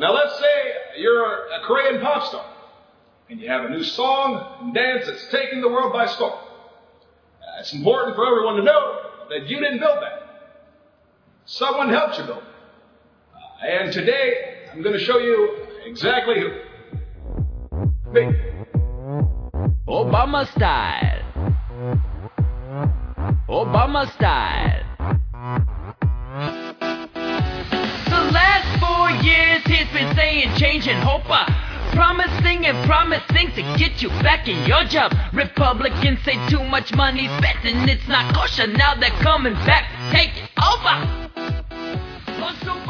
Now let's say you're a Korean pop star, and you have a new song and dance that's taking the world by storm. It's important for everyone to know that you didn't build that. Someone helped you build it. And today, I'm going to show you exactly who. Me. Obama style. Obama style. The last 4 years he's been saying change and hope. Promising and promising to get you back in your job. Republicans say too much money spent and it's not kosher. Now they're coming back to take it over.